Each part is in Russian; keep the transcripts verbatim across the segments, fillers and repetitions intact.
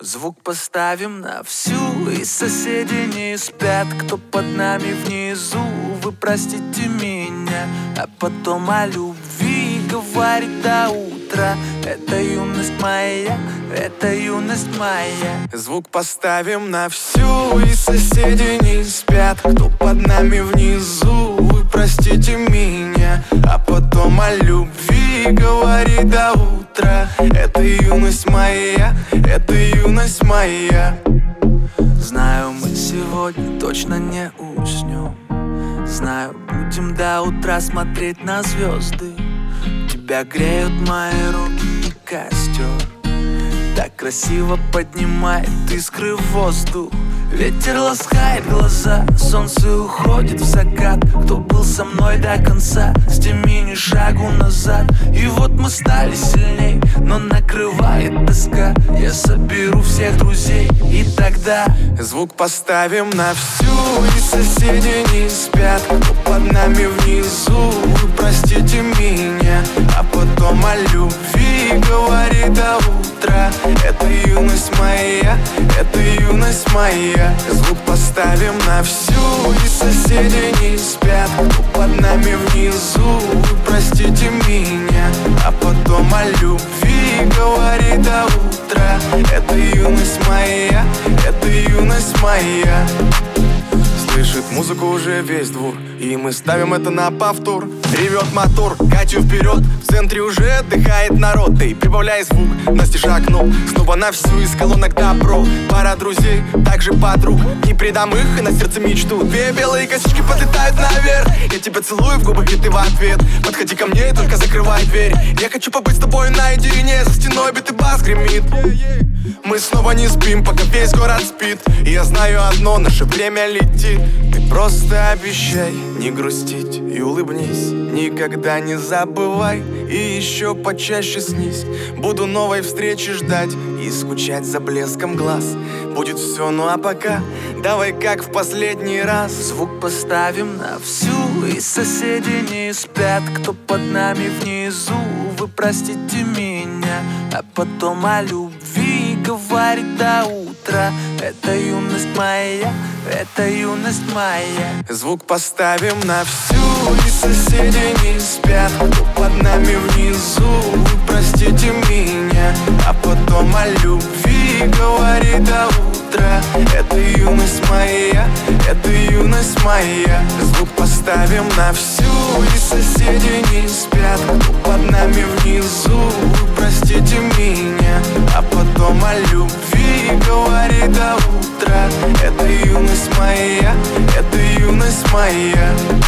Звук поставим на всю, и соседи не спят. Кто под нами внизу, вы простите меня. А потом о любви говорит до утра. Это юность моя, это юность моя. Звук поставим на всю, и соседи не спят. Кто под нами внизу, вы простите меня. А потом о любви говорит до утра. Это юность моя, это юность моя. Знаю, мы сегодня точно не уснем. Знаю, будем до утра смотреть на звезды. Тебя греют мои руки и костер. Так красиво поднимает искры в воздух. Ветер ласкает глаза, солнце уходит в закат. Кто был со мной до конца, сними ни шагу назад. И вот мы стали сильней, но накрывает тоска. Я соберу всех друзей, и тогда звук поставим на всю, и соседи не спят. Кто под нами внизу, вы простите меня. А потом о любви говорит до утра. Это юность моя, это юность моя. Звук поставим на всю, и соседи не спят. Кто под нами внизу, вы простите меня. А потом о любви говорит до утра. Это юность моя, это юность моя. Слышит музыку уже весь двор, и мы ставим это на повтор. Ревет мотор, Катю вперед, в центре уже отдыхает народ. Ты прибавляй звук, настежь окно. Снова на всю, из колонок добро. Пара друзей, также подруг. Не предам их, и на сердце мечту. Две белые косички подлетают наверх. Я тебя целую в губы, и ты в ответ. Подходи ко мне и только закрывай дверь. Я хочу побыть с тобой наедине. За стеной битый бас гремит. Мы снова не спим, пока весь город спит. И я знаю одно, наше время летит. Ты просто обещай не грустить и улыбнись. Никогда не забывай и еще почаще снись. Буду новой встречи ждать и скучать за блеском глаз. Будет все, ну а пока давай как в последний раз. Звук поставим на всю, и соседи не спят. Кто под нами внизу, вы простите меня. А потом о любви говорит до утра. Это юность моя, это юность моя. Звук поставим на всю, и соседи не спят. Кто под нами внизу, вы простите меня. А потом о любви говорит до утра. Это юность моя, это юность моя. Звук поставим на всю, и соседи не спят. Кто под нами внизу, вы простите меня. А потом о любви говорит до утра. Это юность моя, это юность моя.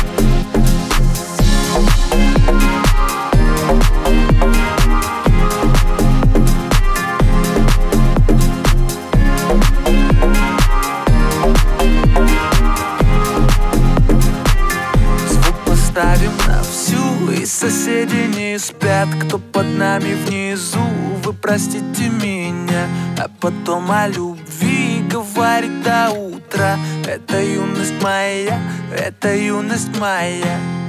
Звук поставим на всю, и соседи не спят. Кто под нами внизу, вы простите меня. А потом о любви говорит до утра. Это юность моя, это юность моя.